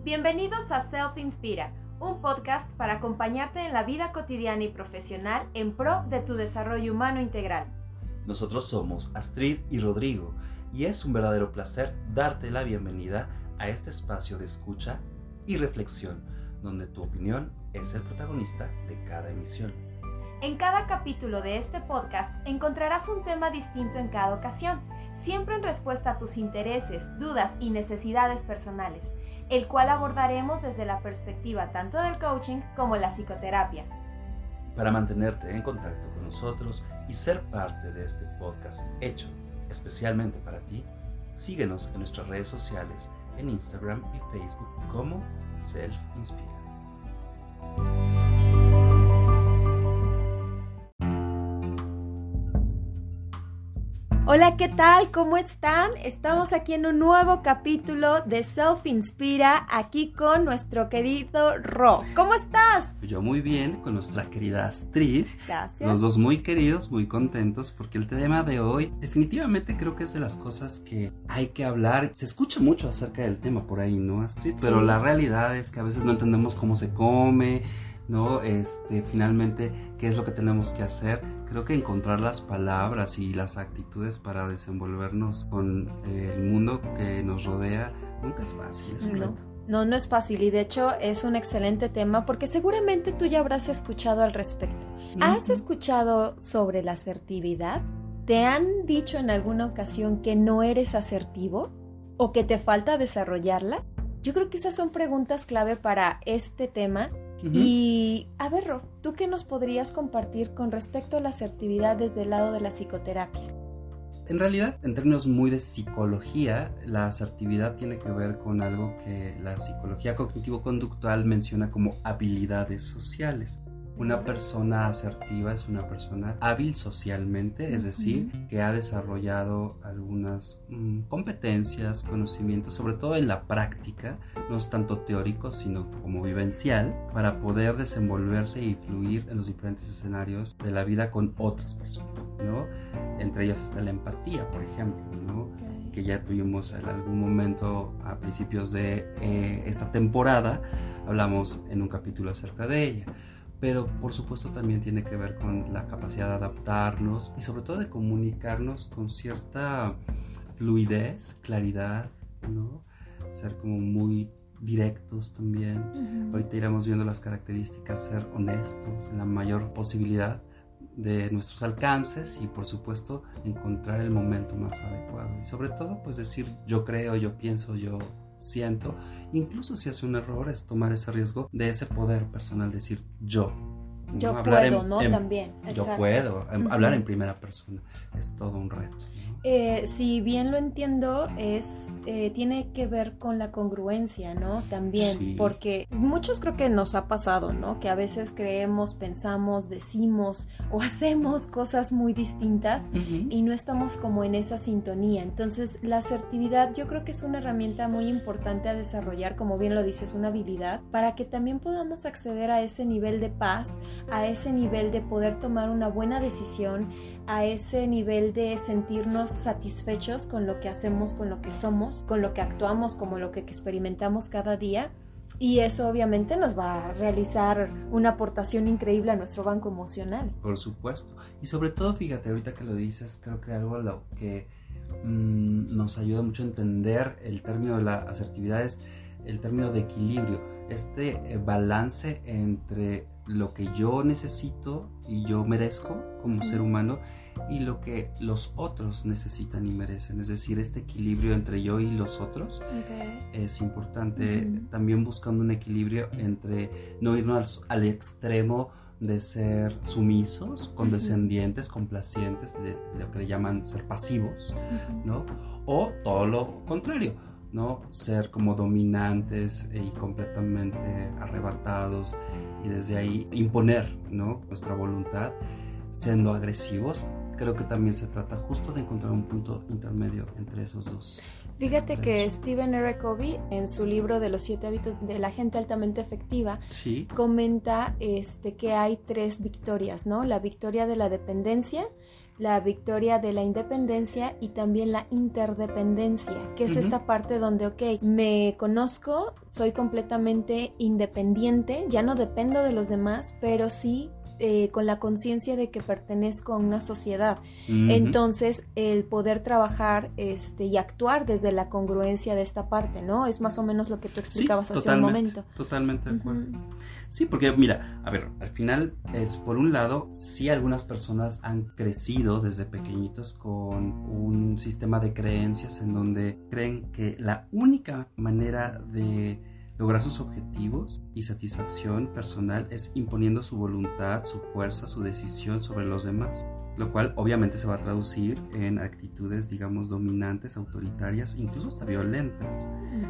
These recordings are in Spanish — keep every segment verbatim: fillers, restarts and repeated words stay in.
Bienvenidos a Self Inspira, un podcast para acompañarte en la vida cotidiana y profesional en pro de tu desarrollo humano integral. Nosotros somos Astrid y Rodrigo y es un verdadero placer darte la bienvenida a este espacio de escucha y reflexión, donde tu opinión es el protagonista de cada emisión. En cada capítulo de este podcast encontrarás un tema distinto en cada ocasión, siempre en respuesta a tus intereses, dudas y necesidades personales, el cual abordaremos desde la perspectiva tanto del coaching como la psicoterapia. Para mantenerte en contacto con nosotros y ser parte de este podcast hecho especialmente para ti, síguenos en nuestras redes sociales en Instagram y Facebook como Self Inspira. Hola, ¿qué tal? ¿Cómo están? Estamos aquí en un nuevo capítulo de Self Inspira, aquí con nuestro querido Ro. ¿Cómo estás? Yo muy bien, con nuestra querida Astrid. Gracias. Los dos muy queridos, muy contentos, porque el tema de hoy definitivamente creo que es de las cosas que hay que hablar. Se escucha mucho acerca del tema por ahí, ¿no, Astrid? Pero Sí. la realidad es que a veces no entendemos cómo se come, ¿no? Este, finalmente, ¿qué es lo que tenemos que hacer? Creo que encontrar las palabras y las actitudes para desenvolvernos con el mundo que nos rodea nunca es fácil, es un No. reto. No, no es fácil y de hecho es un excelente tema porque seguramente tú ya habrás escuchado al respecto. ¿Has Ujú. escuchado sobre la asertividad? ¿Te han dicho en alguna ocasión que no eres asertivo o que te falta desarrollarla? Yo creo que esas son preguntas clave para este tema. Ujú. Y a ver, Ro, ¿tú qué nos podrías compartir con respecto a la asertividad desde el lado de la psicoterapia? En realidad, en términos muy de psicología, la asertividad tiene que ver con algo que la psicología cognitivo-conductual menciona como habilidades sociales. Una persona asertiva es una persona hábil socialmente, es decir, que ha desarrollado algunas mm, competencias, conocimientos, sobre todo en la práctica, no es tanto teórico, sino como vivencial, para poder desenvolverse y fluir en los diferentes escenarios de la vida con otras personas, ¿no? Entre ellas está la empatía, por ejemplo, ¿no? Okay. Que ya tuvimos en algún momento a principios de eh, esta temporada, hablamos en un capítulo acerca de ella. Pero por supuesto también tiene que ver con la capacidad de adaptarnos y sobre todo de comunicarnos con cierta fluidez, claridad, ¿no? Ser como muy directos también. Uh-huh. Ahorita iremos viendo las características, ser honestos en la mayor posibilidad de nuestros alcances y por supuesto encontrar el momento más adecuado. Y sobre todo pues decir yo creo, yo pienso, yo siento, incluso si hace un error es tomar ese riesgo de ese poder personal, decir yo. Yo ¿no? puedo, en, ¿no? En, También. Yo Exacto. puedo, en, Uh-huh. hablar en primera persona es todo un reto, ¿no? Eh, si bien lo entiendo, es eh, tiene que ver con la congruencia, ¿no? También, Sí. porque muchos creo que nos ha pasado, ¿no? Que a veces creemos, pensamos, decimos o hacemos cosas muy distintas Uh-huh. y no estamos como en esa sintonía. Entonces, la asertividad yo creo que es una herramienta muy importante a desarrollar, como bien lo dices, una habilidad, para que también podamos acceder a ese nivel de paz, a ese nivel de poder tomar una buena decisión, a ese nivel de sentirnos satisfechos con lo que hacemos, con lo que somos, con lo que actuamos, como lo que experimentamos cada día. Y eso obviamente nos va a realizar una aportación increíble a nuestro banco emocional. Por supuesto. Y sobre todo, fíjate, ahorita que lo dices, creo que algo lo que mmm, nos ayuda mucho a entender el término de la asertividad es el término de equilibrio. Este eh, balance entre lo que yo necesito y yo merezco como ser humano y lo que los otros necesitan y merecen. Es decir, este equilibrio entre yo y los otros Okay. es importante. Uh-huh. También buscando un equilibrio entre no irnos al, al extremo de ser sumisos, condescendientes, complacientes, de, de lo que le llaman ser pasivos, Uh-huh. ¿no? O todo lo contrario, ¿no? Ser como dominantes y completamente arrebatados y desde ahí imponer, ¿no? Nuestra voluntad siendo agresivos. Creo que también se trata justo de encontrar un punto intermedio entre esos dos. Fíjate que Stephen R. Covey, en su libro de los siete hábitos de la gente altamente efectiva, sí. comenta este, que hay tres victorias, ¿no? La victoria de la dependencia, la victoria de la independencia y también la interdependencia, que es uh-huh. esta parte donde, ok, me conozco, soy completamente independiente, ya no dependo de los demás, pero sí Eh, con la conciencia de que pertenezco a una sociedad. Uh-huh. Entonces, el poder trabajar este, y actuar desde la congruencia de esta parte, ¿no? Es más o menos lo que tú explicabas sí, hace un momento. Totalmente de acuerdo. Uh-huh. Sí, porque mira, a ver, al final es, por un lado, sí algunas personas han crecido desde pequeñitos con un sistema de creencias en donde creen que la única manera de lograr sus objetivos y satisfacción personal es imponiendo su voluntad, su fuerza, su decisión sobre los demás, lo cual obviamente se va a traducir en actitudes, digamos, dominantes, autoritarias, incluso hasta violentas.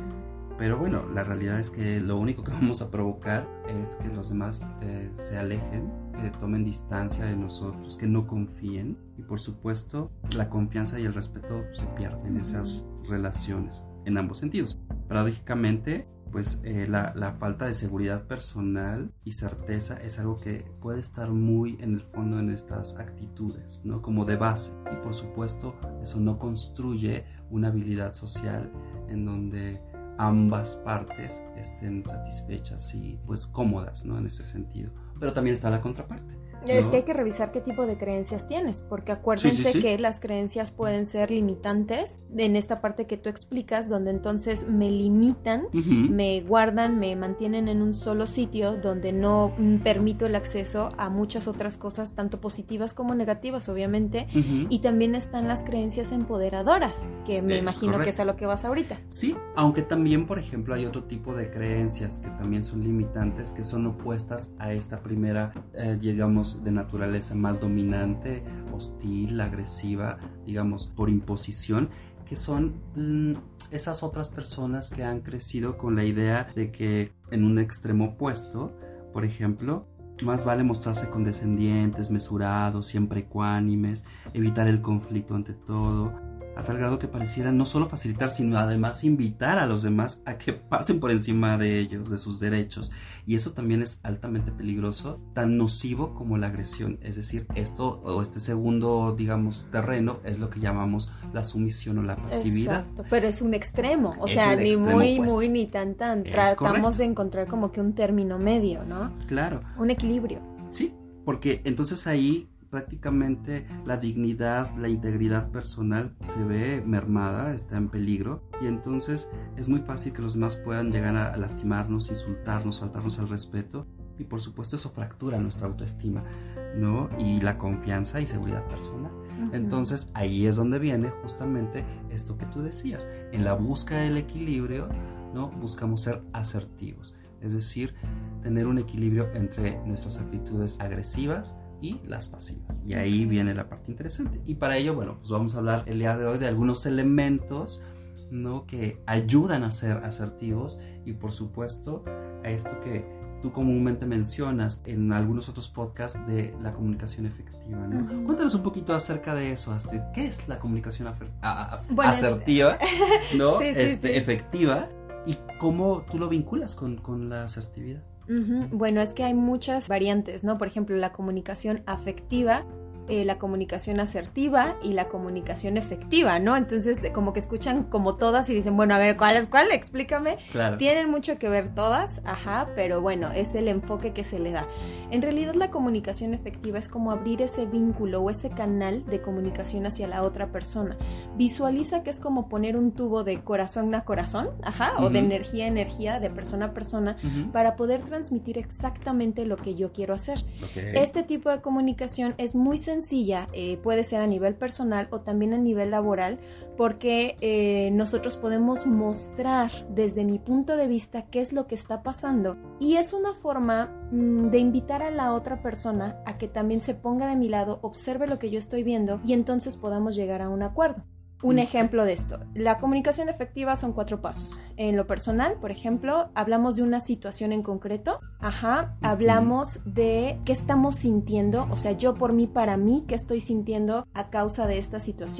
Pero bueno, la realidad es que lo único que vamos a provocar es que los demás eh, se alejen, que tomen distancia de nosotros, que no confíen, y por supuesto la confianza y el respeto se pierden en esas relaciones en ambos sentidos. Paradójicamente, pues eh, la, la falta de seguridad personal y certeza es algo que puede estar muy en el fondo en estas actitudes, ¿no? Como de base. Y por supuesto eso no construye una habilidad social en donde ambas partes estén satisfechas y pues cómodas, ¿no? En ese sentido. Pero también está la contraparte, ¿no? Es que hay que revisar qué tipo de creencias tienes, porque acuérdense sí, sí, sí. que las creencias pueden ser limitantes en esta parte que tú explicas, donde entonces me limitan, uh-huh. me guardan, me mantienen en un solo sitio donde no permito el acceso a muchas otras cosas, tanto positivas como negativas, obviamente, uh-huh. y también están las creencias empoderadoras, que me es imagino correcto. Que es a lo que vas ahorita. Sí, aunque también, por ejemplo, hay otro tipo de creencias que también son limitantes, que son opuestas a esta primera, eh, digamos, de naturaleza más dominante, hostil, agresiva, digamos, por imposición, que son mmm, esas otras personas que han crecido con la idea de que en un extremo opuesto, por ejemplo, más vale mostrarse condescendientes, mesurados, siempre ecuánimes, evitar el conflicto ante todo, a tal grado que pareciera no solo facilitar, sino además invitar a los demás a que pasen por encima de ellos, de sus derechos. Y eso también es altamente peligroso, tan nocivo como la agresión. Es decir, esto o este segundo, digamos, terreno es lo que llamamos la sumisión o la pasividad. Exacto, pero es un extremo, o es sea, ni muy, opuesto. muy, ni tan, tan. Es Tratamos correcto. de encontrar como que un término medio, ¿no? Claro. Un equilibrio. Sí, porque entonces ahí prácticamente la dignidad, la integridad personal se ve mermada, está en peligro, y entonces es muy fácil que los demás puedan llegar a lastimarnos, insultarnos, faltarnos al respeto, y por supuesto eso fractura nuestra autoestima, ¿no? Y la confianza y seguridad personal. Uh-huh. Entonces ahí es donde viene justamente esto que tú decías, en la búsqueda del equilibrio, ¿no? Buscamos ser asertivos, es decir, tener un equilibrio entre nuestras actitudes agresivas y las pasivas. Y ahí viene la parte interesante. Y para ello, bueno, pues vamos a hablar el día de hoy de algunos elementos, ¿no? Que ayudan a ser asertivos y por supuesto a esto que tú comúnmente mencionas en algunos otros podcasts de la comunicación efectiva, ¿no? Uh-huh. Cuéntanos un poquito acerca de eso, Astrid. ¿Qué es la comunicación afer- a- a- bueno, asertiva, ¿no? sí, sí, este, sí. efectiva? ¿Y cómo tú lo vinculas con, con la asertividad? Uh-huh. Bueno, es que hay muchas variantes, ¿no? Por ejemplo, la comunicación afectiva, eh, la comunicación asertiva y la comunicación efectiva, ¿no? Entonces, como que escuchan como todas y dicen, bueno, a ver, ¿cuál es cuál? Explícame. Claro. Tienen mucho que ver todas, ajá, pero bueno, es el enfoque que se le da. En realidad, la comunicación efectiva es como abrir ese vínculo o ese canal de comunicación hacia la otra persona. Visualiza que es como poner un tubo de corazón a corazón, ajá, uh-huh. o de energía a energía, de persona a persona, uh-huh. para poder transmitir exactamente lo que yo quiero hacer. Okay. Este tipo de comunicación es muy sencilla, eh, puede ser a nivel personal o también a nivel laboral, porque eh, nosotros podemos mostrar desde mi punto de vista qué es lo que está pasando, y es una forma mmm, de invitar a la otra persona a que también se ponga de mi lado, observe lo que yo estoy viendo y entonces podamos llegar a un acuerdo. Un ejemplo de esto, la comunicación efectiva son cuatro pasos. En lo personal, por ejemplo, hablamos de una situación en concreto, ajá, hablamos de qué estamos sintiendo, o sea, yo por mí, para mí, qué estoy sintiendo a causa de esta situación.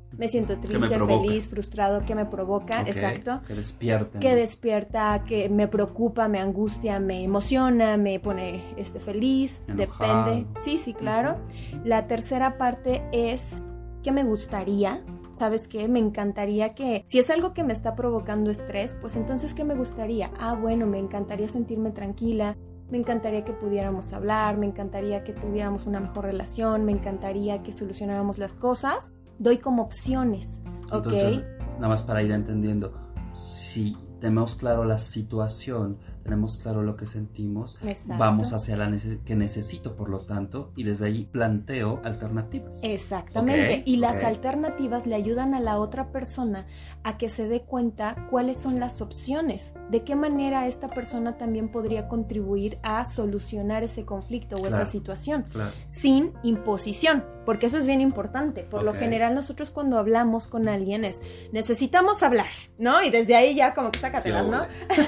Me siento triste, feliz, frustrado, ¿qué me provoca? Okay, exacto. Que despierta. Que despierta, que me preocupa, me angustia, me emociona, me pone este, feliz, enojado. Depende. Sí, sí, claro. Uh-huh. La tercera parte es ¿qué me gustaría? ¿Sabes qué? Me encantaría que, si es algo que me está provocando estrés, pues entonces ¿qué me gustaría? Ah, bueno, me encantaría sentirme tranquila, me encantaría que pudiéramos hablar, me encantaría que tuviéramos una mejor relación, me encantaría que solucionáramos las cosas. Doy como opciones, ¿ok? Entonces, nada más para ir entendiendo, si tenemos claro la situación, tenemos claro lo que sentimos, exacto, vamos hacia la nece- que necesito, por lo tanto, y desde ahí planteo alternativas. Exactamente, okay, y las okay. alternativas le ayudan a la otra persona a que se dé cuenta cuáles son las opciones, de qué manera esta persona también podría contribuir a solucionar ese conflicto o claro, esa situación, claro. sin imposición, porque eso es bien importante. Por okay. lo general nosotros cuando hablamos con alguien es, necesitamos hablar, ¿no? Y desde ahí ya como que sácatelas, ¿no?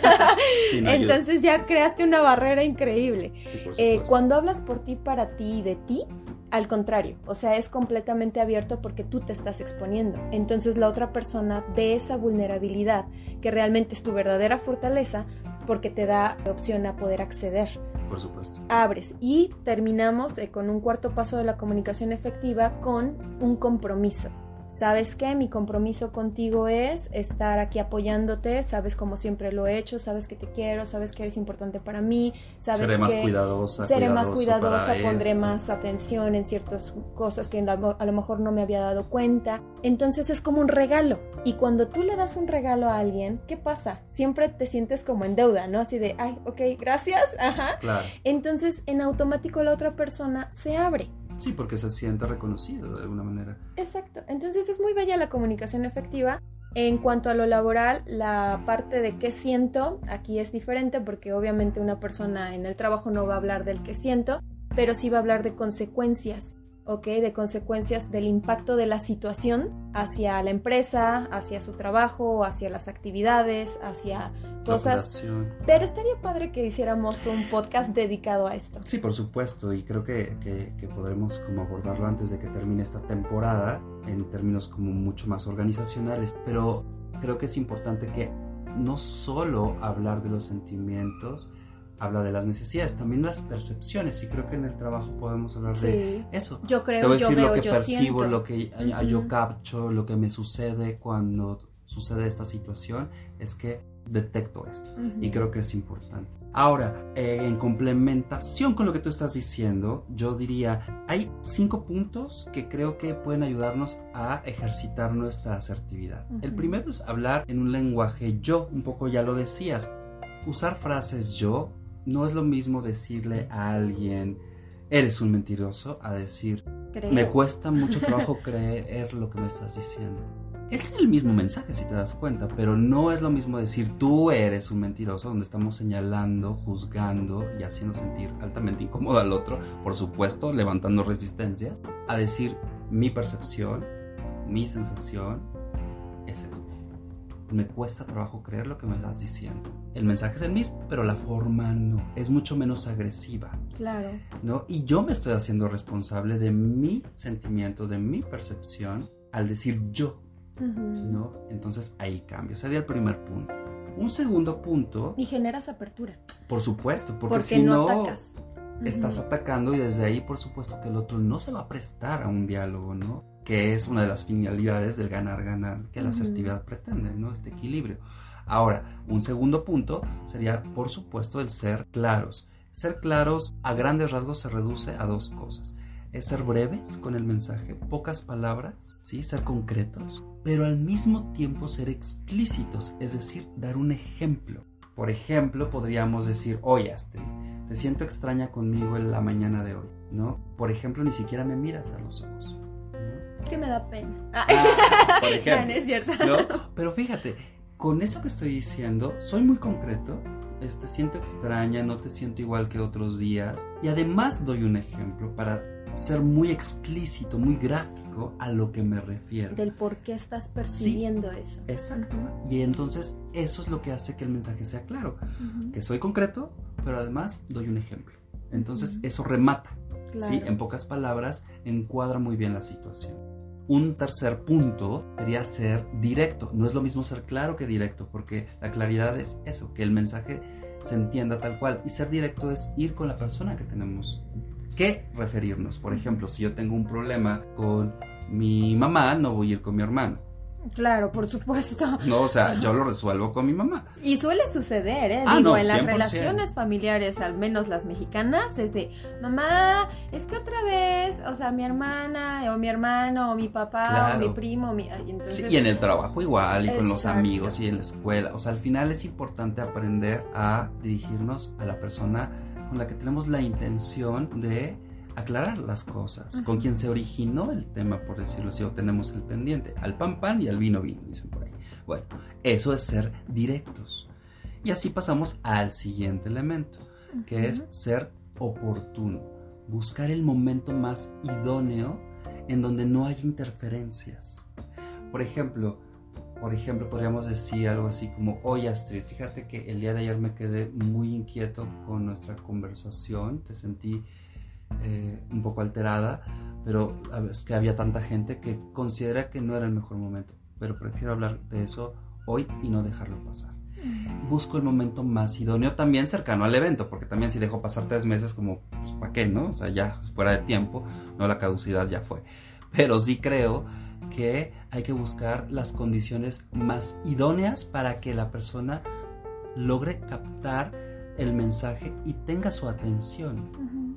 Sí, no Entonces ya creaste una barrera increíble. Sí, por eh, cuando hablas por ti, para ti y de ti, al contrario, o sea, es completamente abierto porque tú te estás exponiendo. Entonces la otra persona ve esa vulnerabilidad, que realmente es tu verdadera fortaleza, porque te da opción a poder acceder. Por supuesto. Abres y terminamos eh, con un cuarto paso de la comunicación efectiva, con un compromiso. ¿Sabes qué? Mi compromiso contigo es estar aquí apoyándote, sabes como siempre lo he hecho, sabes que te quiero, sabes que eres importante para mí, sabes seré que más cuidadosa, seré más cuidadosa, pondré esto. más atención en ciertas cosas que a lo mejor no me había dado cuenta. Entonces es como un regalo, y cuando tú le das un regalo a alguien, ¿qué pasa? Siempre te sientes como en deuda, ¿no? Así de, ay, ok, gracias, ajá. Claro. Entonces en automático la otra persona se abre. Sí, porque se siente reconocido de alguna manera. Exacto. Entonces es muy bella la comunicación efectiva. En cuanto a lo laboral, la parte de qué siento, aquí es diferente porque obviamente una persona en el trabajo no va a hablar del qué siento, pero sí va a hablar de consecuencias, ¿ok? De consecuencias del impacto de la situación hacia la empresa, hacia su trabajo, hacia las actividades, hacia cosas. Pero estaría padre que hiciéramos un podcast dedicado a esto. Sí, por supuesto, y creo que, que, que podremos como abordarlo antes de que termine esta temporada en términos como mucho más organizacionales, pero creo que es importante que no solo hablar de los sentimientos, habla de las necesidades, también las percepciones, y creo que en el trabajo podemos hablar sí. de eso. Yo creo, Te voy a decir yo lo veo, que yo percibo, siento. lo que uh-huh. yo capto, lo que me sucede cuando sucede esta situación, es que detecto esto, uh-huh. y creo que es importante. Ahora, eh, en complementación con lo que tú estás diciendo, yo diría, hay cinco puntos que creo que pueden ayudarnos a ejercitar nuestra asertividad. Uh-huh. El primero es hablar en un lenguaje yo, un poco ya lo decías, usar frases yo. No es lo mismo decirle a alguien, eres un mentiroso, a decir, creo. Me cuesta mucho trabajo creer lo que me estás diciendo. Es el mismo mensaje si te das cuenta, pero no es lo mismo decir, tú eres un mentiroso, donde estamos señalando, juzgando y haciendo sentir altamente incómodo al otro, por supuesto, levantando resistencias, a decir, mi percepción, mi sensación es esta. Me cuesta trabajo creer lo que me estás diciendo. El mensaje es el mismo, pero la forma no. Es mucho menos agresiva. Claro. ¿No? Y yo me estoy haciendo responsable de mi sentimiento, de mi percepción, al decir yo. Uh-huh. ¿No? Entonces ahí cambia. Sería el primer punto. Un segundo punto. Y generas apertura. Por supuesto, porque, porque si no, no atacas. Estás uh-huh. atacando, y desde ahí, por supuesto, que el otro no se va a prestar a un diálogo, ¿no? Que es una de las finalidades del ganar-ganar que la asertividad uh-huh. pretende, ¿no? Este equilibrio. Ahora, un segundo punto sería, por supuesto, el ser claros. Ser claros, a grandes rasgos, se reduce a dos cosas. Es ser breves con el mensaje, pocas palabras, ¿sí? Ser concretos, pero al mismo tiempo ser explícitos, es decir, dar un ejemplo. Por ejemplo, podríamos decir, oye, Astrid, te siento extraña conmigo en la mañana de hoy, ¿no? Por ejemplo, ni siquiera me miras a los ojos. Es que me da pena. Ah, por ejemplo, no, no es cierto. ¿no? Pero fíjate, con eso que estoy diciendo, soy muy concreto, te este, siento extraña, no te siento igual que otros días, y además doy un ejemplo para ser muy explícito, muy gráfico a lo que me refiero. Del por qué estás percibiendo sí, eso. Exacto. Uh-huh. Y entonces eso es lo que hace que el mensaje sea claro, uh-huh. que soy concreto, pero además doy un ejemplo. Entonces uh-huh. eso remata. Claro. ¿Sí? En pocas palabras, encuadra muy bien la situación. Un tercer punto sería ser directo. No es lo mismo ser claro que directo, porque la claridad es eso, que el mensaje se entienda tal cual. Y ser directo es ir con la persona que tenemos que referirnos. Por ejemplo, si yo tengo un problema con mi mamá, no voy a ir con mi hermano. Claro, por supuesto. No, o sea, yo lo resuelvo con mi mamá. Y suele suceder, ¿eh? Ah, Digo, no, en las cien por ciento. relaciones familiares, al menos las mexicanas, es de, mamá, es que otra vez, o sea, mi hermana, o mi hermano, o mi papá, Claro. o mi primo, mi... Y, entonces... Sí, y en el trabajo igual, y con los Exacto. amigos, y en la escuela. O sea, al final es importante aprender a dirigirnos a la persona con la que tenemos la intención de aclarar las cosas, uh-huh. con quien se originó el tema, por decirlo así, o tenemos el pendiente, al pan pan y al vino vino, dicen por ahí. Bueno, eso es ser directos. Y así pasamos al siguiente elemento, uh-huh. que es ser oportuno, buscar el momento más idóneo en donde no haya interferencias. Por ejemplo, por ejemplo, podríamos decir algo así como, oye Astrid, fíjate que el día de ayer me quedé muy inquieto con nuestra conversación, te sentí Eh, un poco alterada, pero es que había tanta gente que considera que no era el mejor momento, pero prefiero hablar de eso hoy y no dejarlo pasar. Busco el momento más idóneo, también cercano al evento, porque también si dejo pasar tres meses, como, pues, ¿para qué, no? O sea, ya fuera de tiempo, no, la caducidad ya fue. Pero sí creo que hay que buscar las condiciones más idóneas para que la persona logre captar el mensaje y tenga su atención.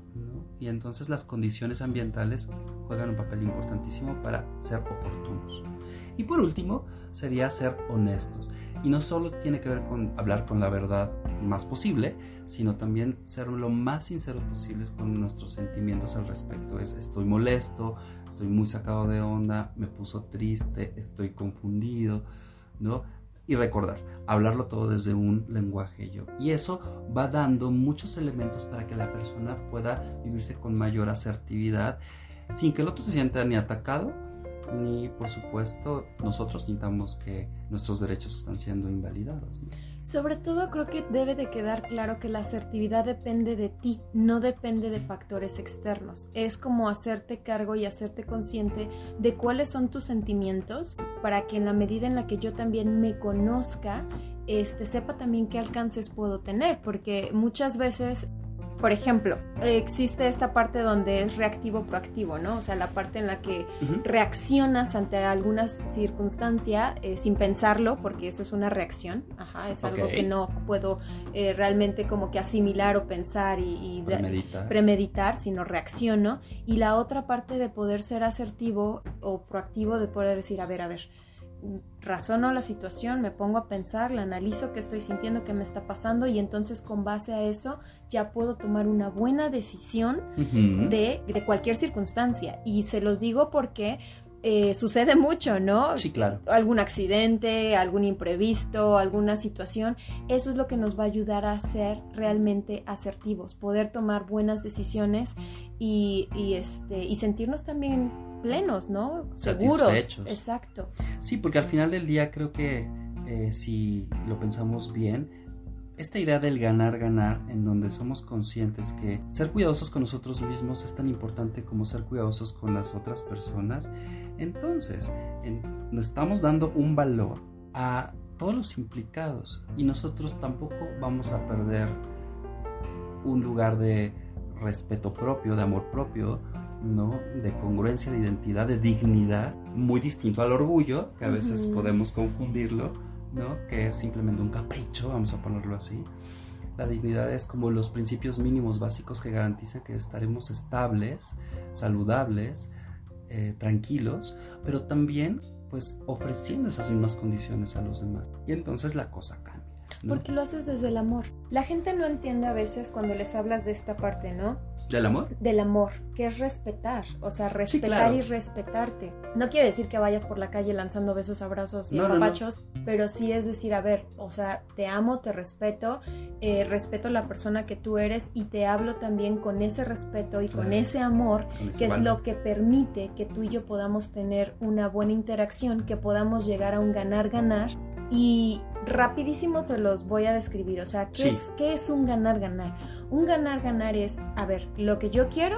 Y entonces las condiciones ambientales juegan un papel importantísimo para ser oportunos. Y por último, sería ser honestos. Y no solo tiene que ver con hablar con la verdad más posible, sino también ser lo más sinceros posibles con nuestros sentimientos al respecto. Es, estoy molesto, estoy muy sacado de onda, me puso triste, estoy confundido, ¿no? Y recordar, hablarlo todo desde un lenguaje yo. Y eso va dando muchos elementos para que la persona pueda vivirse con mayor asertividad, sin que el otro se sienta ni atacado, ni por supuesto nosotros sintamos que nuestros derechos están siendo invalidados, ¿no? Sobre todo creo que debe de quedar claro que la asertividad depende de ti, no depende de factores externos. Es como hacerte cargo y hacerte consciente de cuáles son tus sentimientos, para que en la medida en la que yo también me conozca, este, sepa también qué alcances puedo tener, porque muchas veces... Por ejemplo, existe esta parte donde es reactivo-proactivo, ¿no? O sea, la parte en la que uh-huh. reaccionas ante alguna circunstancia eh, sin pensarlo, porque eso es una reacción. Ajá, es okay. algo que no puedo eh, realmente como que asimilar o pensar y, y premeditar. premeditar, sino reacciono. Y la otra parte de poder ser asertivo o proactivo, de poder decir, a ver, a ver, razono la situación, me pongo a pensar, la analizo, qué estoy sintiendo, qué me está pasando, y entonces con base a eso ya puedo tomar una buena decisión uh-huh. de, de cualquier circunstancia. Y se los digo porque eh, sucede mucho, ¿no? Sí, claro. Algún accidente, algún imprevisto, alguna situación. Eso es lo que nos va a ayudar a ser realmente asertivos, poder tomar buenas decisiones y, y, este, y sentirnos también plenos, ¿no? Seguros. Satisfechos. Exacto. Sí, porque al final del día creo que eh, si lo pensamos bien, esta idea del ganar-ganar, en donde somos conscientes que ser cuidadosos con nosotros mismos es tan importante como ser cuidadosos con las otras personas, entonces en, nos estamos dando un valor a todos los implicados y nosotros tampoco vamos a perder un lugar de respeto propio, de amor propio, ¿no? De congruencia, de identidad, de dignidad, muy distinto al orgullo, que a veces uh-huh. podemos confundirlo, ¿no? Que es simplemente un capricho, vamos a ponerlo así. La dignidad es como los principios mínimos básicos que garantizan que estaremos estables, saludables, eh, tranquilos, pero también pues ofreciendo esas mismas condiciones a los demás. Y entonces la cosa cambia, ¿no? Porque lo haces desde el amor. La gente no entiende a veces cuando les hablas de esta parte, ¿no? ¿Del amor? Del amor, que es respetar, o sea, respetar sí, claro. y respetarte. No quiere decir que vayas por la calle lanzando besos, abrazos y no, apapachos, no, no. pero sí es decir, a ver, o sea, te amo, te respeto, eh, respeto la persona que tú eres y te hablo también con ese respeto y claro. con ese amor, con ese que valor. Es lo que permite que tú y yo podamos tener una buena interacción, que podamos llegar a un ganar-ganar. Y rapidísimo se los voy a describir, o sea, ¿qué, sí. es, ¿qué es un ganar-ganar? Un ganar-ganar es, a ver, lo que yo quiero,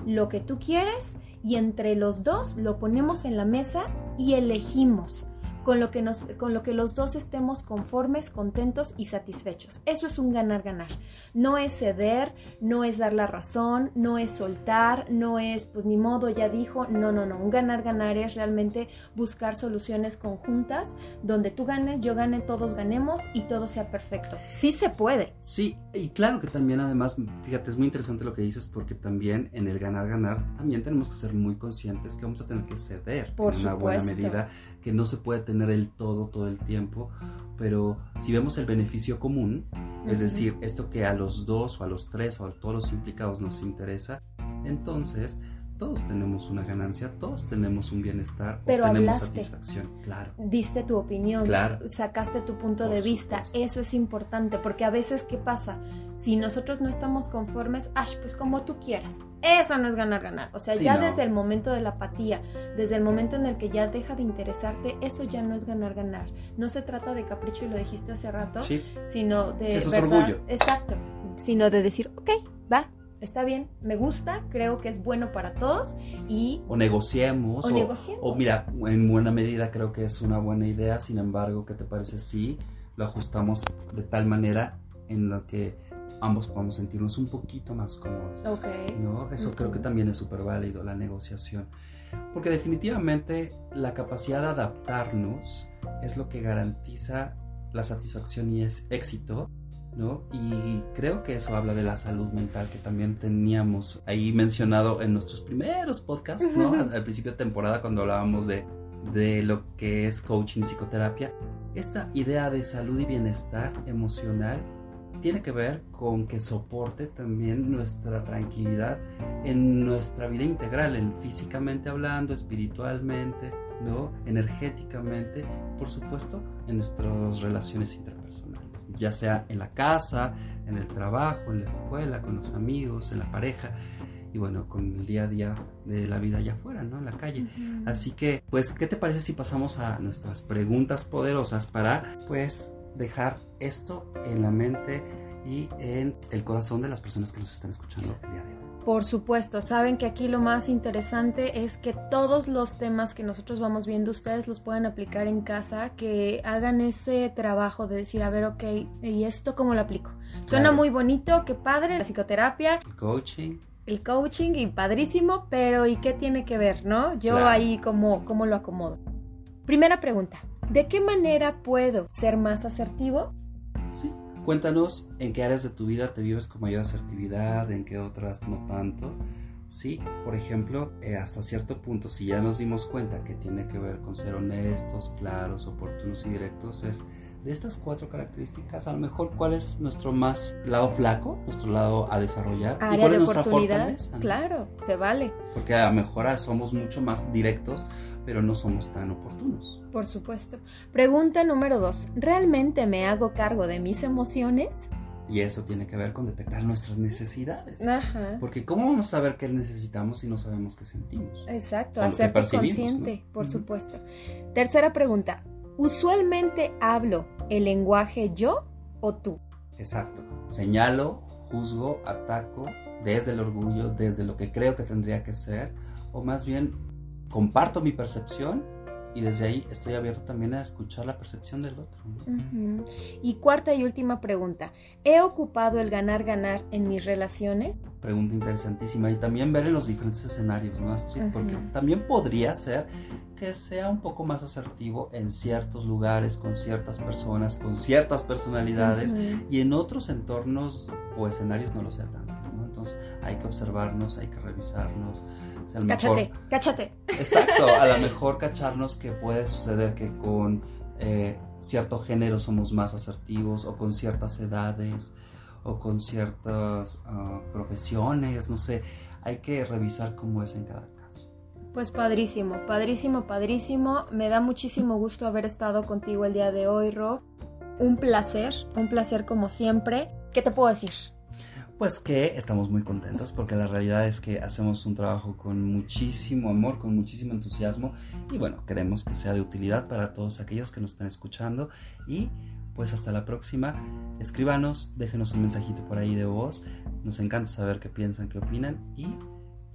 lo que tú quieres y entre los dos lo ponemos en la mesa y elegimos con lo que nos, con lo que los dos estemos conformes, contentos y satisfechos. Eso es un ganar-ganar. No es ceder, no es dar la razón, no es soltar, no es pues ni modo, ya dijo. No, no, no. Un ganar-ganar es realmente buscar soluciones conjuntas donde tú ganes, yo gane, todos ganemos y todo sea perfecto. Sí se puede. Sí, y claro que también además, fíjate, es muy interesante lo que dices porque también en el ganar-ganar también tenemos que ser muy conscientes que vamos a tener que ceder Por en una buena supuesto. medida, que no se puede tener el todo todo el tiempo, pero si vemos el beneficio común, uh-huh. es decir, esto que a los dos o a los tres o a todos los implicados nos interesa, entonces todos tenemos una ganancia, todos tenemos un bienestar, pero o tenemos hablaste, satisfacción, claro. Diste tu opinión, claro. sacaste tu punto Por de vista, supuesto. Eso es importante, porque a veces, ¿qué pasa? Si nosotros no estamos conformes, ¡ay, pues como tú quieras! Eso no es ganar-ganar, o sea, sí, ya no. desde el momento de la apatía, desde el momento en el que ya deja de interesarte, eso ya no es ganar-ganar. No se trata de capricho, y lo dijiste hace rato, sí. sino de sí, eso verdad, es orgullo. Exacto, sino de decir, ok, va, está bien, me gusta, creo que es bueno para todos y... O negociemos. O, o negociemos. O mira, en buena medida creo que es una buena idea, sin embargo, ¿qué te parece si lo ajustamos de tal manera en la que ambos podamos sentirnos un poquito más cómodos? Ok. ¿No? Eso uh-huh. creo que también es súper válido, la negociación. Porque definitivamente la capacidad de adaptarnos es lo que garantiza la satisfacción y es éxito, ¿no? Y creo que eso habla de la salud mental que también teníamos ahí mencionado en nuestros primeros podcasts, ¿no? Al, al principio de temporada cuando hablábamos de, de lo que es coaching y psicoterapia. Esta idea de salud y bienestar emocional tiene que ver con que soporte también nuestra tranquilidad en nuestra vida integral, en físicamente hablando, espiritualmente, ¿no? Energéticamente, por supuesto, en nuestras relaciones interpersonales, ya sea en la casa, en el trabajo, en la escuela, con los amigos, en la pareja y bueno, con el día a día de la vida allá afuera, ¿no? En la calle. Uh-huh. Así que, pues, ¿qué te parece si pasamos a nuestras preguntas poderosas para, pues, dejar esto en la mente y en el corazón de las personas que nos están escuchando el día de hoy? Por supuesto, saben que aquí lo más interesante es que todos los temas que nosotros vamos viendo, ustedes los pueden aplicar en casa, que hagan ese trabajo de decir, a ver, ok, ¿y esto cómo lo aplico? Suena claro. muy bonito, qué padre, la psicoterapia, el coaching, el coaching y padrísimo, pero ¿y qué tiene que ver, no? Yo claro. ahí cómo, cómo lo acomodo. Primera pregunta, ¿de qué manera puedo ser más asertivo? Sí. Cuéntanos en qué áreas de tu vida te vives con mayor asertividad, en qué otras no tanto. Sí, por ejemplo, eh, hasta cierto punto, si ya nos dimos cuenta que tiene que ver con ser honestos, claros, oportunos y directos, es de estas cuatro características, a lo mejor, ¿cuál es nuestro más lado flaco, nuestro lado a desarrollar? Área ¿Y cuál de es nuestra oportunidad, fortaleza? claro, se vale. Porque a lo mejor somos mucho más directos, pero no somos tan oportunos. Por supuesto. Pregunta número dos. ¿Realmente me hago cargo de mis emociones? Y eso tiene que ver con detectar nuestras necesidades. Ajá. Porque ¿cómo vamos a saber qué necesitamos si no sabemos qué sentimos? Exacto, O lo que hacerte percibimos, consciente, ¿no? por Uh-huh. supuesto. Tercera pregunta. ¿Usualmente hablo el lenguaje yo o tú? Exacto. Señalo, juzgo, ataco desde el orgullo, desde lo que creo que tendría que ser, o más bien comparto mi percepción y desde ahí estoy abierto también a escuchar la percepción del otro, ¿no? Uh-huh. Y cuarta y última pregunta. ¿He ocupado el ganar-ganar en mis relaciones? Pregunta interesantísima. Y también ver en los diferentes escenarios, ¿no, Astrid? Uh-huh. Porque también podría ser que sea un poco más asertivo en ciertos lugares, con ciertas personas, con ciertas personalidades, uh-huh. y en otros entornos o escenarios no lo sea tanto, ¿no? Entonces hay que observarnos, hay que revisarnos. O sea, a lo cáchate, mejor, cáchate. Exacto, a lo mejor cacharnos que puede suceder que con eh, cierto género somos más asertivos, o con ciertas edades, o con ciertas uh, profesiones, no sé, hay que revisar cómo es en cada caso. Pues padrísimo, padrísimo, padrísimo, me da muchísimo gusto haber estado contigo el día de hoy, Ro, un placer, un placer como siempre. ¿Qué te puedo decir? Pues que estamos muy contentos porque la realidad es que hacemos un trabajo con muchísimo amor, con muchísimo entusiasmo y bueno, queremos que sea de utilidad para todos aquellos que nos están escuchando y pues hasta la próxima. Escríbanos, déjenos un mensajito por ahí de voz, nos encanta saber qué piensan, qué opinan y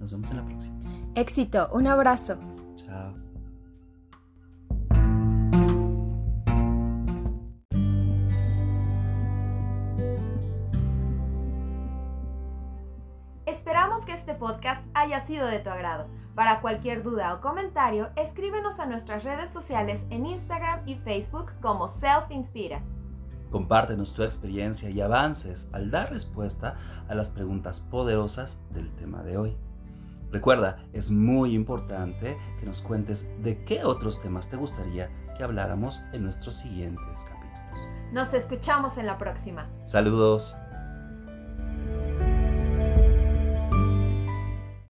Nos vemos en la próxima. Éxito, un abrazo. Chao. Esperamos que este podcast haya sido de tu agrado. Para cualquier duda o comentario, escríbenos a nuestras redes sociales en Instagram y Facebook como Self Inspira. Compártenos tu experiencia y avances al dar respuesta a las preguntas poderosas del tema de hoy. Recuerda, es muy importante que nos cuentes de qué otros temas te gustaría que habláramos en nuestros siguientes capítulos. Nos escuchamos en la próxima. Saludos.